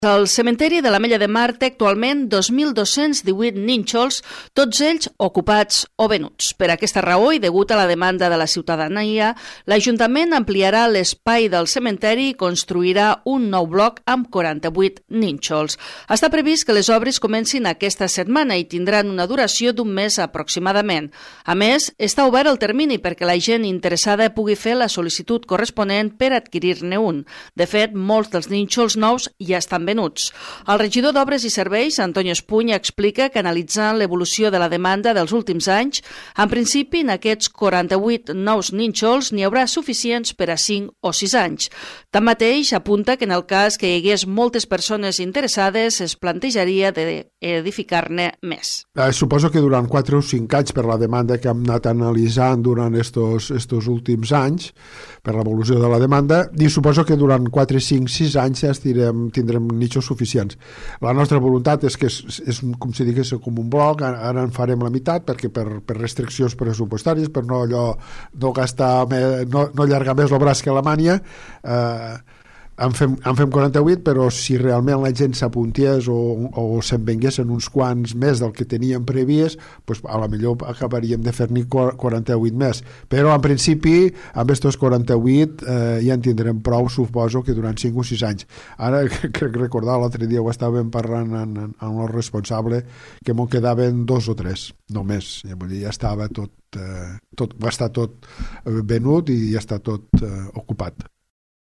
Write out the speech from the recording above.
El cementeri de l'Ametlla de Mar té actualment 2.218 nínxols, tots ells ocupats o venuts. Per aquesta raó i degut a la demanda de la ciutadania, l'Ajuntament ampliarà l'espai del cementeri i construirà un nou bloc amb 48 nínxols. Està previst que les obres comencin aquesta setmana i tindran una duració d'un mes aproximadament. A més, està obert el termini perquè la gent interessada pugui fer la sol·licitud corresponent per adquirir-ne un. De fet, molts dels nínxols nous ja estan venuts. El regidor d'Obres i Serveis, Antonio Espuny, explica que analitzant l'evolució de la demanda dels últims anys, en principi en aquests 48 nous nínxols n'hi haurà suficients per a 5 o 6 anys. Tanmateix, apunta que en el cas que hi hagués moltes persones interessades es plantejaria d'edificar-ne més. Suposo que durant 4 o 5 anys, per la demanda que hem anat analitzant durant estos últims anys, per l'evolució de la demanda, i suposo que durant 4, 5, 6 anys ja tindrem nichos suficients. La nostra voluntat és que és com si digués com un bloc, ara en farem la meitat perquè per restriccions pressupostàries, per no gastar no allargar més el braç que la mània, en fem 48, però si realment la gent s'apuntés o se'n venguessin uns quants més del que teníem previst, doncs a la millor acabaríem de fer-ne 48 més. Però en principi, amb aquests 48 ja en tindrem prou, suposo que durant 5 o 6 anys. Ara, crec recordar, l'altre dia ho estàvem parlant amb el responsable, que m'ho quedaven 2 o 3, només. Ja estava tot va estar tot venut i ja està tot ocupat.